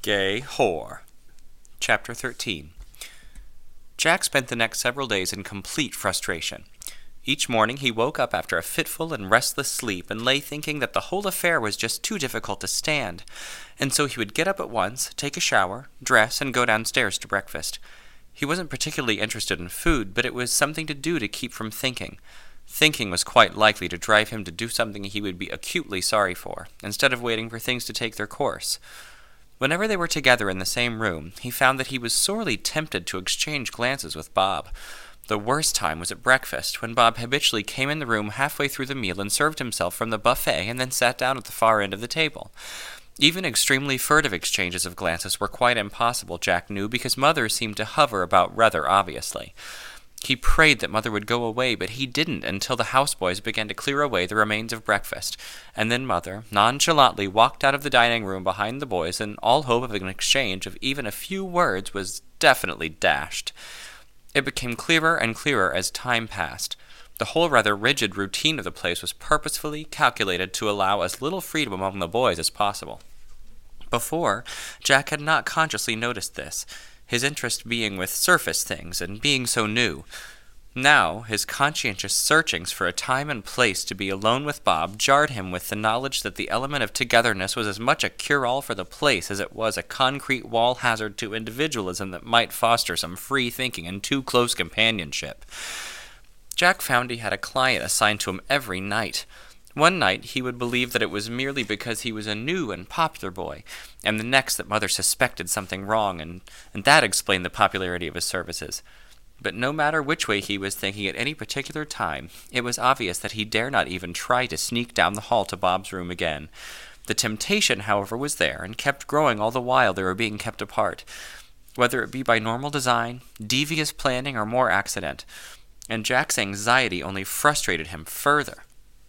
Gay whore. Chapter 13. Jack spent the next several days in complete frustration. Each morning he woke up after a fitful and restless sleep and lay thinking that the whole affair was just too difficult to stand, and so he would get up at once, take a shower, dress, and go downstairs to breakfast. He wasn't particularly interested in food, but it was something to do to keep from thinking. Thinking was quite likely to drive him to do something he would be acutely sorry for, instead of waiting for things to take their course. Whenever they were together in the same room, he found that he was sorely tempted to exchange glances with Bob. The worst time was at breakfast, when Bob habitually came in the room halfway through the meal and served himself from the buffet and then sat down at the far end of the table. Even extremely furtive exchanges of glances were quite impossible, Jack knew, because Mother seemed to hover about rather obviously. He prayed that Mother would go away, but he didn't until the houseboys began to clear away the remains of breakfast, and then Mother nonchalantly walked out of the dining room behind the boys, and all hope of an exchange of even a few words was definitely dashed. It became clearer and clearer as time passed. The whole rather rigid routine of the place was purposefully calculated to allow as little freedom among the boys as possible. Before, Jack had not consciously noticed this, his interest being with surface things and being so new. Now, his conscientious searchings for a time and place to be alone with Bob jarred him with the knowledge that the element of togetherness was as much a cure-all for the place as it was a concrete wall hazard to individualism that might foster some free thinking and too close companionship. Jack found he had a client assigned to him every night. One night he would believe that it was merely because he was a new and popular boy, and the next that Mother suspected something wrong, and that explained the popularity of his services. But no matter which way he was thinking at any particular time, it was obvious that he dare not even try to sneak down the hall to Bob's room again. The temptation, however, was there, and kept growing all the while they were being kept apart, whether it be by normal design, devious planning, or more accident, and Jack's anxiety only frustrated him further.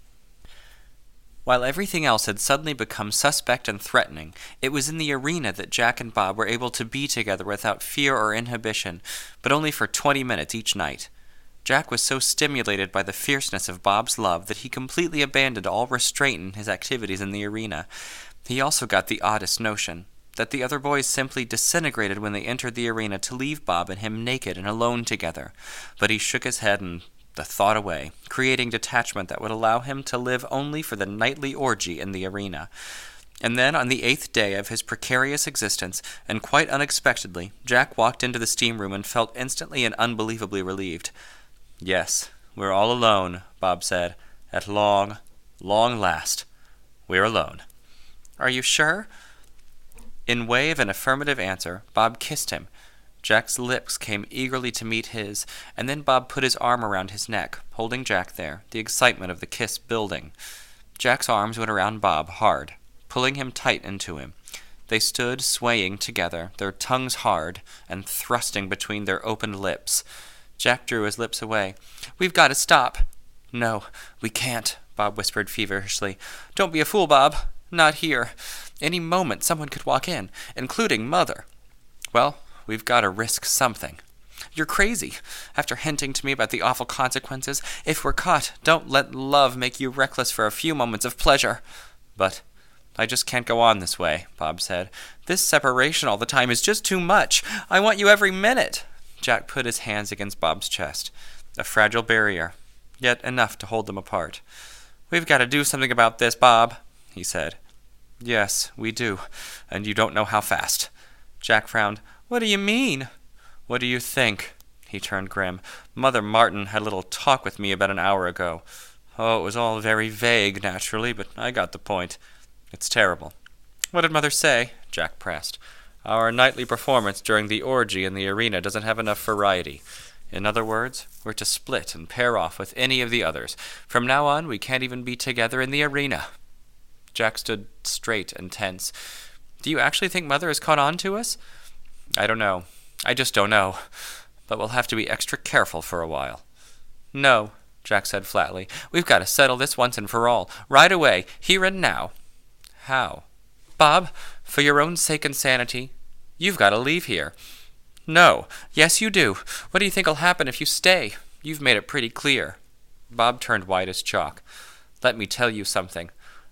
While everything else had suddenly become suspect and threatening, it was in the arena that Jack and Bob were able to be together without fear or inhibition, but only for 20 minutes each night. Jack was so stimulated by the fierceness of Bob's love that he completely abandoned all restraint in his activities in the arena. He also got the oddest notion, that the other boys simply disintegrated when they entered the arena to leave Bob and him naked and alone together, but he shook his head and the thought away, creating detachment that would allow him to live only for the nightly orgy in the arena. And then, on the 8th day of his precarious existence, and quite unexpectedly, Jack walked into the steam room and felt instantly and unbelievably relieved. "Yes, we're all alone," Bob said. "At long, long last, we're alone." "Are you sure?" In way of an affirmative answer, Bob kissed him. Jack's lips came eagerly to meet his, and then Bob put his arm around his neck, holding Jack there, the excitement of the kiss building. Jack's arms went around Bob hard, pulling him tight into him. They stood swaying together, their tongues hard, and thrusting between their opened lips. Jack drew his lips away. "We've got to stop." "No, we can't," Bob whispered feverishly. "Don't be a fool, Bob. Not here. Any moment someone could walk in, including Mother." "Well, we've got to risk something." "You're crazy. After hinting to me about the awful consequences, if we're caught, don't let love make you reckless for a few moments of pleasure." "But I just can't go on this way," Bob said. "This separation all the time is just too much. I want you every minute." Jack put his hands against Bob's chest. A fragile barrier, yet enough to hold them apart. "We've got to do something about this, Bob," he said. "Yes, we do, and you don't know how fast." Jack frowned. "What do you mean?" "What do you think?" He turned grim. "Mother Martin had a little talk with me about an hour ago. Oh, it was all very vague, naturally, but I got the point. It's terrible." "What did Mother say?" Jack pressed. "Our nightly performance during the orgy in the arena doesn't have enough variety. In other words, we're to split and pair off with any of the others. From now on, we can't even be together in the arena." Jack stood straight and tense. "Do you actually think Mother has caught on to us?" "I don't know. I just don't know. But we'll have to be extra careful for a while." "No," Jack said flatly. "We've got to settle this once and for all. Right away. Here and now." "How?" "Bob, for your own sake and sanity, you've got to leave here." "No." "Yes, you do. What do you think will happen if you stay? You've made it pretty clear." Bob turned white as chalk. "Let me tell you something.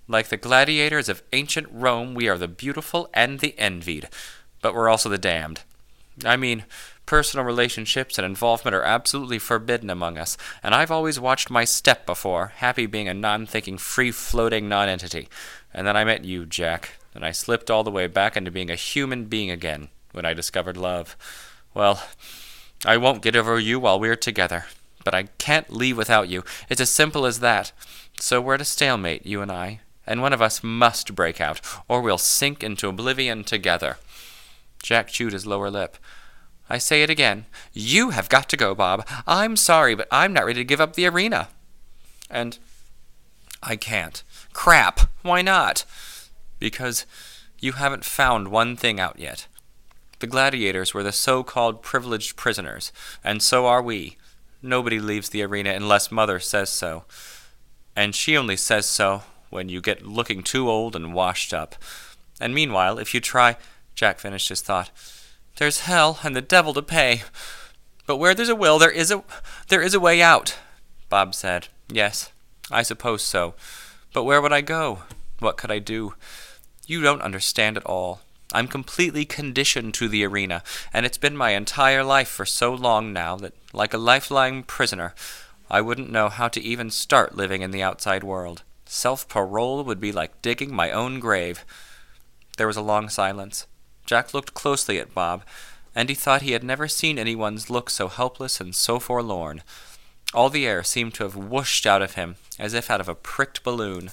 Like the gladiators of ancient Rome, we are the beautiful and the envied, but we're also the damned. I mean, personal relationships and involvement are absolutely forbidden among us, and I've always watched my step before, happy being a non-thinking, free-floating non-entity. And then I met you, Jack, and I slipped all the way back into being a human being again when I discovered love. Well, I won't get over you while we're together, but I can't leave without you. It's as simple as that. So we're at a stalemate, you and I, and one of us must break out, or we'll sink into oblivion together. Jack chewed his lower lip. I say it again. You have got to go, Bob. I'm sorry, but I'm not ready to give up the arena. And I can't. Crap. Why not? Because you haven't found one thing out yet. The gladiators were the so-called privileged prisoners, and so are we. Nobody leaves the arena unless Mother says so. And she only says so when you get looking too old and washed up. And meanwhile, if you try... Jack finished his thought. There's hell and the devil to pay. But where there's a will, there is a way out, Bob said. Yes, I suppose so. But where would I go? What could I do? You don't understand at all. I'm completely conditioned to the arena, and it's been my entire life for so long now that, like a lifelong prisoner, I wouldn't know how to even start living in the outside world. Self-parole would be like digging my own grave. There was a long silence. Jack looked closely at Bob, and he thought he had never seen anyone's look so helpless and so forlorn. All the air seemed to have whooshed out of him, as if out of a pricked balloon.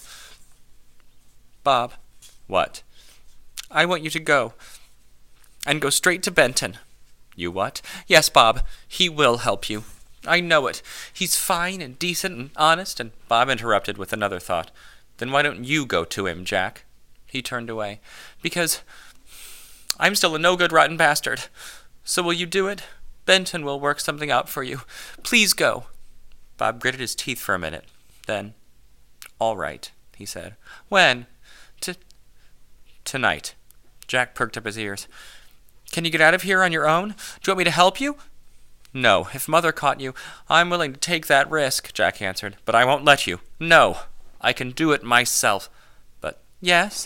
Bob. What? I want you to go. And go straight to Benton. You what? Yes, Bob. He will help you. I know it. He's fine and decent and honest and... Bob interrupted with another thought. Then why don't you go to him, Jack? He turned away. Because... I'm still a no-good rotten bastard. So will you do it? Benton will work something out for you. Please go. Bob gritted his teeth for a minute. Then, all right, he said. When? Tonight. Jack perked up his ears. Can you get out of here on your own? Do you want me to help you? No, if Mother caught you, I'm willing to take that risk, Jack answered. But I won't let you. No, I can do it myself. But, yes?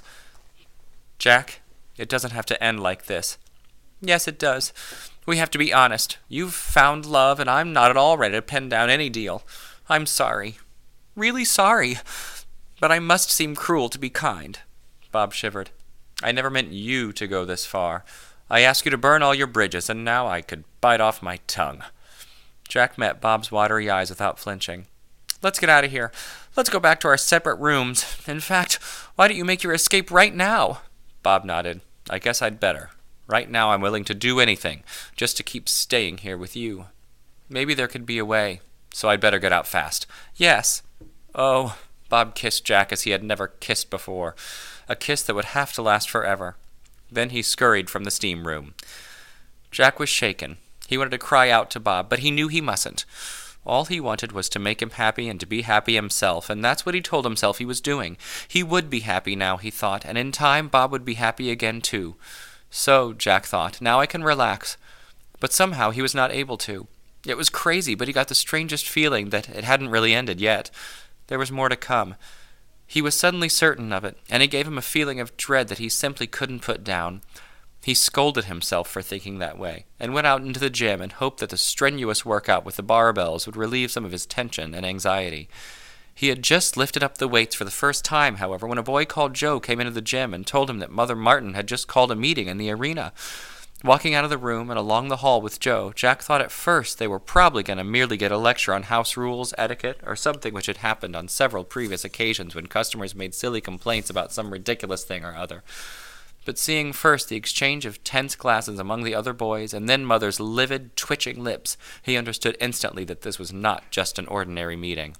Jack... It doesn't have to end like this. Yes, it does. We have to be honest. You've found love, and I'm not at all ready to pin down any deal. I'm sorry. Really sorry. But I must seem cruel to be kind. Bob shivered. I never meant you to go this far. I asked you to burn all your bridges, and now I could bite off my tongue. Jack met Bob's watery eyes without flinching. Let's get out of here. Let's go back to our separate rooms. In fact, why don't you make your escape right now? Bob nodded. I guess I'd better. Right now I'm willing to do anything, just to keep staying here with you. Maybe there could be a way, so I'd better get out fast. Yes. Oh, Bob kissed Jack as he had never kissed before, a kiss that would have to last forever. Then he scurried from the steam room. Jack was shaken. He wanted to cry out to Bob, but he knew he mustn't. All he wanted was to make him happy and to be happy himself, and that's what he told himself he was doing. He would be happy now, he thought, and in time Bob would be happy again too. So, Jack thought, now I can relax. But somehow he was not able to. It was crazy, but he got the strangest feeling that it hadn't really ended yet. There was more to come. He was suddenly certain of it, and it gave him a feeling of dread that he simply couldn't put down. He scolded himself for thinking that way, and went out into the gym and hoped that the strenuous workout with the barbells would relieve some of his tension and anxiety. He had just lifted up the weights for the first time, however, when a boy called Joe came into the gym and told him that Mother Martin had just called a meeting in the arena. Walking out of the room and along the hall with Joe, Jack thought at first they were probably going to merely get a lecture on house rules, etiquette, or something which had happened on several previous occasions when customers made silly complaints about some ridiculous thing or other. But seeing first the exchange of tense glances among the other boys, and then Mother's livid, twitching lips, he understood instantly that this was not just an ordinary meeting.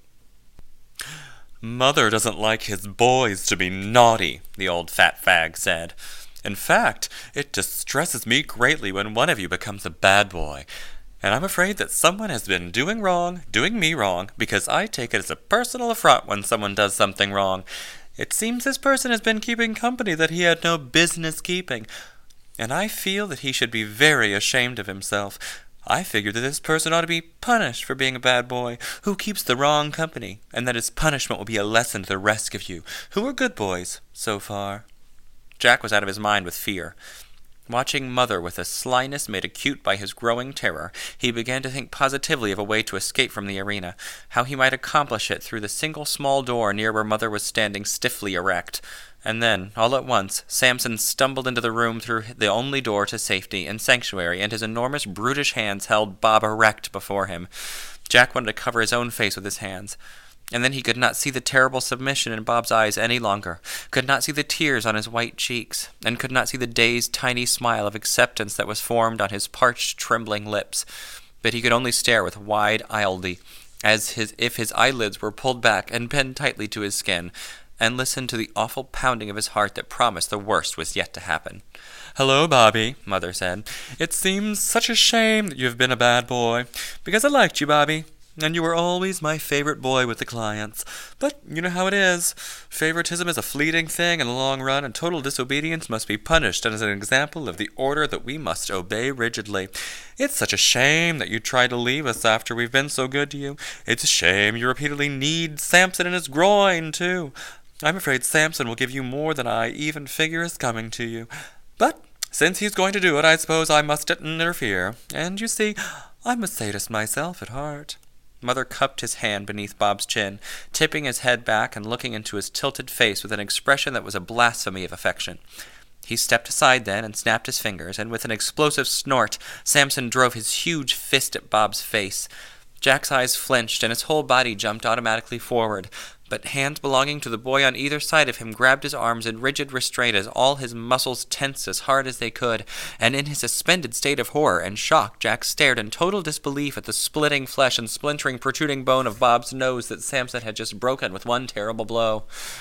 Mother doesn't like his boys to be naughty, the old fat fag said. In fact, it distresses me greatly when one of you becomes a bad boy. And I'm afraid that someone has been doing me wrong, because I take it as a personal affront when someone does something wrong. It seems this person has been keeping company that he had no business keeping, and I feel that he should be very ashamed of himself. I figured that this person ought to be punished for being a bad boy who keeps the wrong company, and that his punishment will be a lesson to the rest of you, who are good boys so far." Jack was out of his mind with fear. Watching Mother with a slyness made acute by his growing terror, he began to think positively of a way to escape from the arena, how he might accomplish it through the single small door near where Mother was standing stiffly erect. And then, all at once, Samson stumbled into the room through the only door to safety and sanctuary, and his enormous brutish hands held Bob erect before him. Jack wanted to cover his own face with his hands. And then he could not see the terrible submission in Bob's eyes any longer, could not see the tears on his white cheeks, and could not see the dazed, tiny smile of acceptance that was formed on his parched, trembling lips. But he could only stare with wide-eyeledly, if his eyelids were pulled back and pinned tightly to his skin, and listen to the awful pounding of his heart that promised the worst was yet to happen. "Hello, Bobby," Mother said. "It seems such a shame that you have been a bad boy, because I liked you, Bobby. And you were always my favorite boy with the clients. But you know how it is. Favoritism is a fleeting thing in the long run, and total disobedience must be punished as an example of the order that we must obey rigidly. It's such a shame that you tried to leave us after we've been so good to you. It's a shame you repeatedly kneed Samson in his groin, too. I'm afraid Samson will give you more than I even figure is coming to you. But since he's going to do it, I suppose I must interfere. And you see, I'm a sadist myself at heart." Mother cupped his hand beneath Bob's chin, tipping his head back and looking into his tilted face with an expression that was a blasphemy of affection. He stepped aside then and snapped his fingers, and with an explosive snort, Samson drove his huge fist at Bob's face. Jack's eyes flinched, and his whole body jumped automatically forward, but hands belonging to the boy on either side of him grabbed his arms in rigid restraint as all his muscles tensed as hard as they could, and in his suspended state of horror and shock, Jack stared in total disbelief at the splitting flesh and splintering protruding bone of Bob's nose that Samson had just broken with one terrible blow.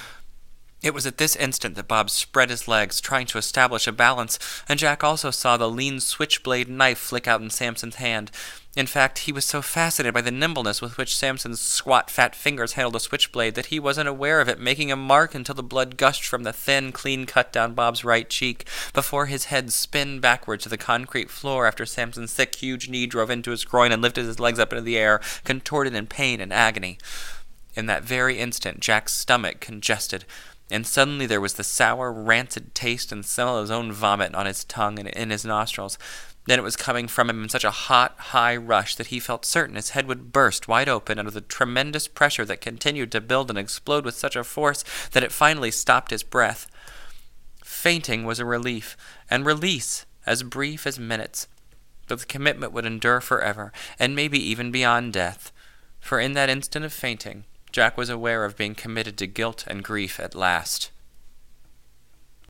It was at this instant that Bob spread his legs, trying to establish a balance, and Jack also saw the lean switchblade knife flick out in Samson's hand. In fact, he was so fascinated by the nimbleness with which Samson's squat, fat fingers handled a switchblade that he wasn't aware of it making a mark until the blood gushed from the thin, clean cut down Bob's right cheek, before his head spun backward to the concrete floor after Samson's thick, huge knee drove into his groin and lifted his legs up into the air, contorted in pain and agony. In that very instant, Jack's stomach congested, and suddenly there was the sour, rancid taste and smell of his own vomit on his tongue and in his nostrils. Then it was coming from him in such a hot, high rush that he felt certain his head would burst wide open under the tremendous pressure that continued to build and explode with such a force that it finally stopped his breath. Fainting was a relief, and release as brief as minutes. But the commitment would endure forever, and maybe even beyond death. For in that instant of fainting, Jack was aware of being committed to guilt and grief at last.